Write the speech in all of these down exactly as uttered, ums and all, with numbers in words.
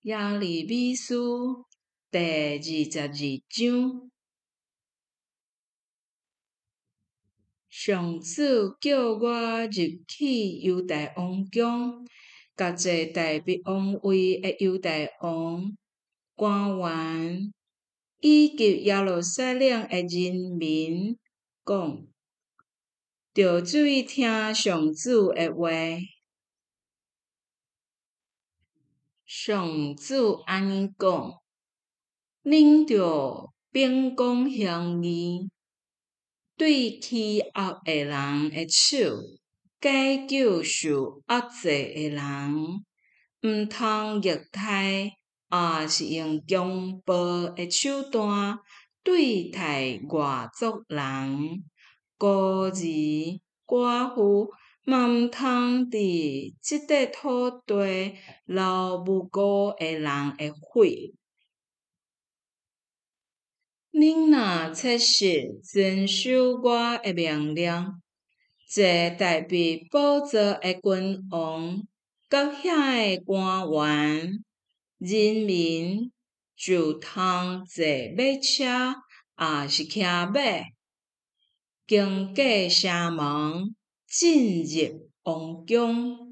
亚里米书第二十二章，上主叫我入去犹大王宫，甲这代表王位的犹大王、官员以及耶路撒冷的人民讲，着注意听上主的话。上主安尼讲：恁着秉公行义，对欺压的人的手，解救受压制的人，毋通虐待，也是用强暴的手段对待外族人、孤儿、寡妇。嘛毋通伫即块土地流无辜的人的血。恁若切实遵守我的命令，这代表宝座的君王，甲遐个官员、人民，就通坐马车，也是骑马，经过城门，进入王宫。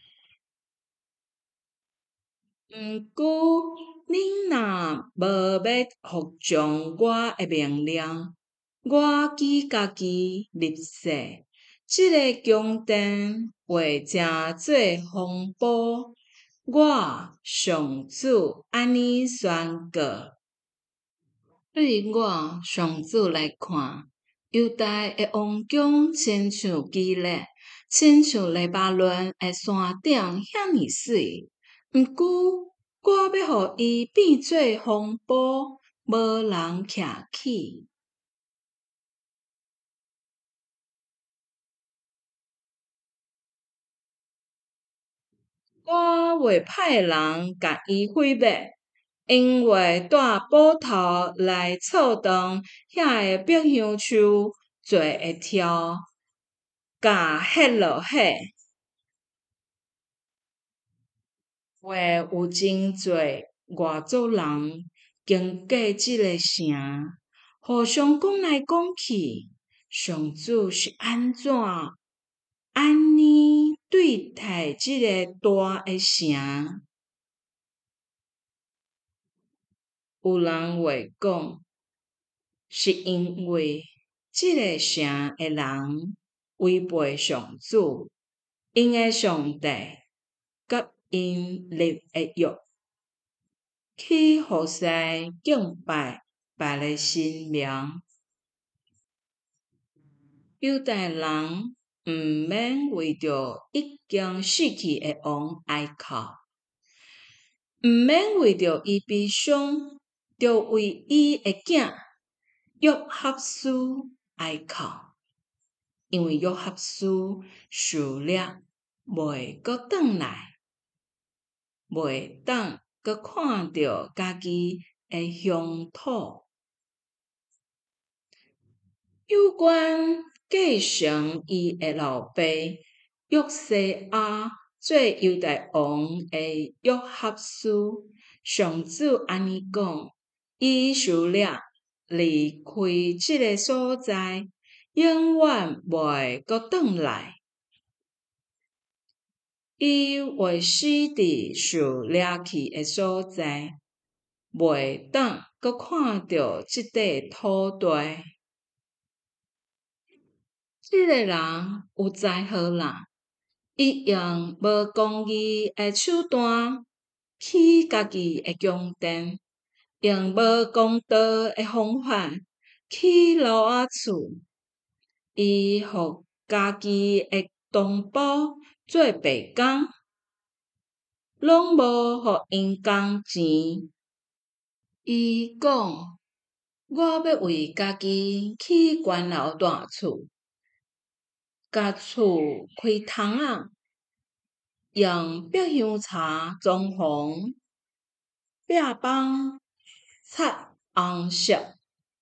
毋过，恁若无要服从我的命令，我记家己立誓，即个宫殿会正做风波。我上主安尼宣告。对我上主来看，犹大的王宫亲像基列，亲像黎巴嫩的山顶遐尼水。毋过，我要互伊变做风波，无人徛起。我袂派人甲伊毁灭，因为带斧头来躁动遐个百香树，做会跳，甲歇落火。会有真侪外族人经过即个城，互相讲来讲去，上主是安怎安尼对待即个大诶城？有人会讲，是因为即个城诶人违背上主，因诶上帝。甲因立的约，去互使敬拜别个神明。犹大人毋免为着已经死去的王哀哭，毋免为着伊悲伤，着为伊的囝约翰斯哀哭，因为约翰斯受掠袂阁转来。袂当阁看到家己诶乡土，有关继承伊诶老爸约西亚做犹大王诶约翰斯，上主安尼讲：伊受掠离开即个所在，永远袂阁转来。伊会死伫受掠去诶所在，袂当阁看到即块土地。即个人有才华啦，伊用无公义诶手段起家己诶宫殿，用无公道诶方法起楼仔厝，伊互家己诶同胞做白工，拢无互因工钱。伊讲：我要为家己起高楼大厝，甲厝开窗仔，用百香茶装潢，壁板擦红色。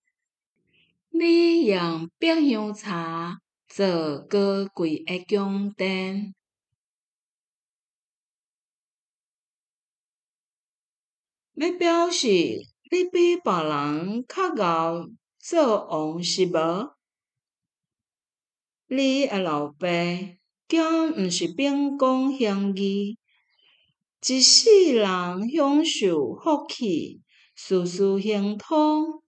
你用百香茶做高贵诶宫殿。 要表示你比别人较贤做王是无？你的老爸敢毋是秉公行义，一世人享受福气，事事亨通。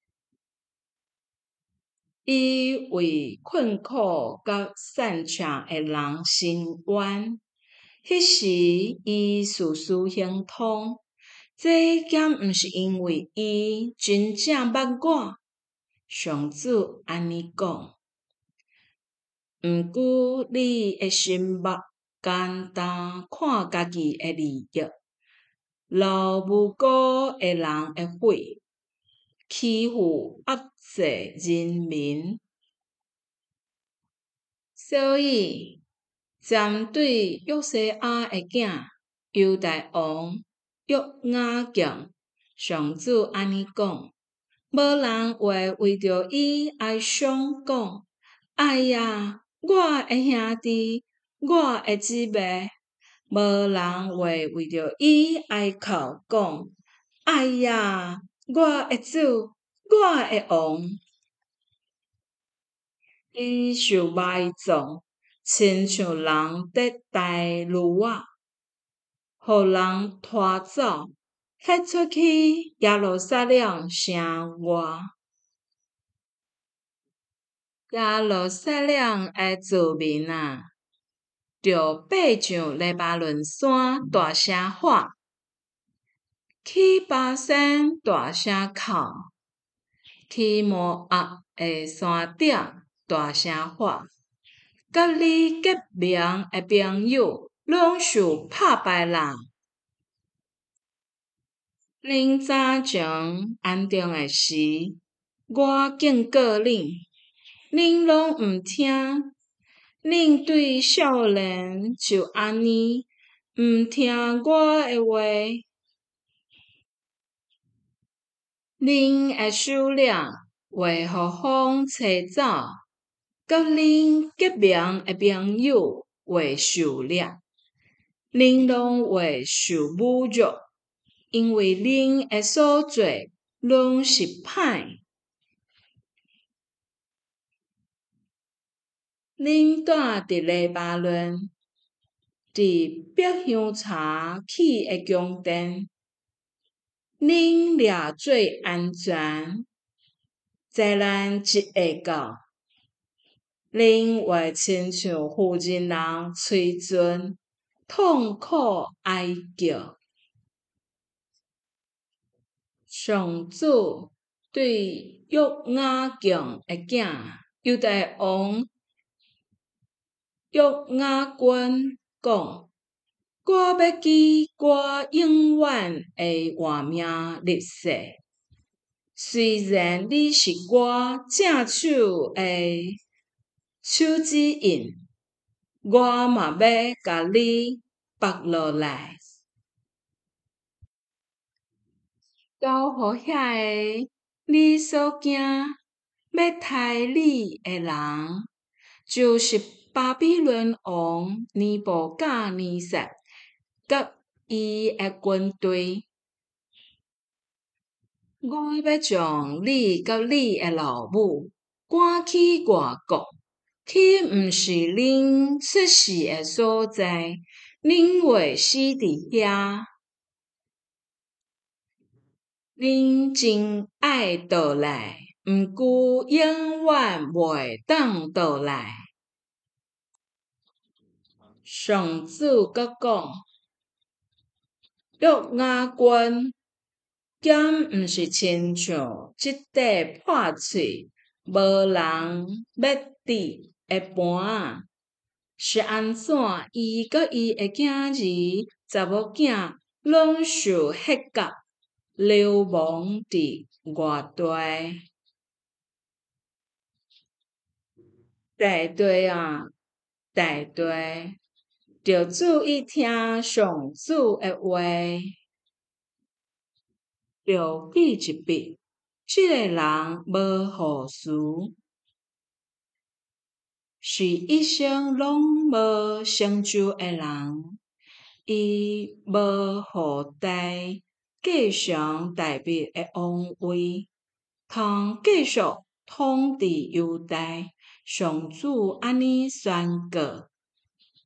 伊为困苦甲善车的人伸冤，迄时伊事事亨通，这敢毋是因为伊真正捌我？上主安尼讲。毋过你的心目简单看家己的利益，留无辜的人的血，欺负压制人民。所以，针对约西亚的囝犹大王约雅敬，上主安尼讲：无人会为着伊哀伤讲，哎呀！我的兄弟，我的姊妹，无人会为着伊哀哭讲：哎呀，我的主，我的王，伊受埋葬，亲像人伫大路啊，互人拖走，迄出去耶路撒冷城外。耶路撒冷的子民啊，着爬上黎巴嫩山大声喊，去巴山大声哭，去摩押的山顶大声喊，甲你结盟的朋友拢受拍败啦！恁早前安定的时，我警告恁。恁拢毋听，恁对少年就安尼毋听我的话，恁的首领会互风吹走，甲恁结盟的朋友会受掠，恁拢会受侮辱，因为恁的所做拢是歹。恁住伫黎巴嫩，伫白香茶起的宫殿，恁掠最安全，灾难一下到，恁会亲像负人人催尽，痛苦哀叫。上主对约雅敬的囝犹大王约雅君讲：我要记我永远的活命历史。虽然你是我正手的手指印，我嘛要甲你绑落来，交互遐个你所惊要杀你的人，就是巴比伦王尼布甲尼撒甲伊的军队。我要将你甲你的老母赶去外国，去毋是恁出世的所在，恁会死伫遐。恁真爱倒来，毋过永远袂当倒来。上主阁讲：约雅君，敢毋是亲像即块破碎、无人要抵的盘仔？是安怎？伊甲伊的囝儿、查某囝拢受迄甲流亡伫外地。大地啊，大地，着注意听上主的话，着记一笔，即个人无好事，是一生拢无成就的人，伊无好代继承大卫的王位，通继续统治犹大。上主安尼宣告。